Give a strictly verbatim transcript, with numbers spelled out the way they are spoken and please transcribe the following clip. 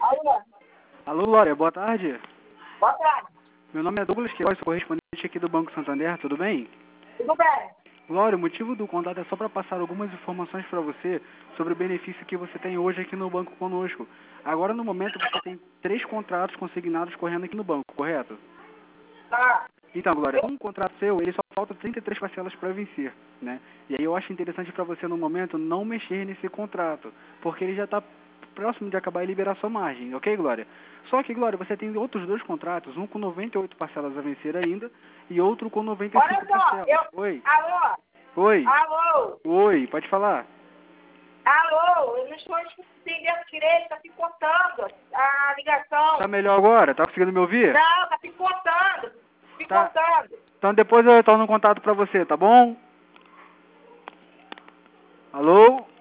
Alô? Alô, Glória, boa tarde. Boa tarde. Meu nome é Douglas Queiroz, sou correspondente aqui do Banco Santander, tudo bem? Tudo bem? Glória, o motivo do contato é só para passar algumas informações para você sobre o benefício que você tem hoje aqui no banco conosco. Agora, no momento, você tem três contratos consignados correndo aqui no banco, correto? Tá. Então, Glória, um contrato seu, ele só falta trinta e três parcelas para vencer, né? E aí eu acho interessante para você, no momento, não mexer nesse contrato, porque ele já está próximo de acabar e liberar sua margem, ok, Glória? Só que, Glória, você tem outros dois contratos, um com noventa e oito parcelas a vencer ainda e outro com noventa e Olha cinco só, parcelas. eu... Oi, Alô? oi, Alô? oi, pode falar. Alô? Eu não estou entendendo direito, está picotando a ligação. Tá melhor agora? Tá conseguindo me ouvir? Não, está picotando. Tá. Picotando. Então depois eu retorno um contato para você, tá bom? Alô?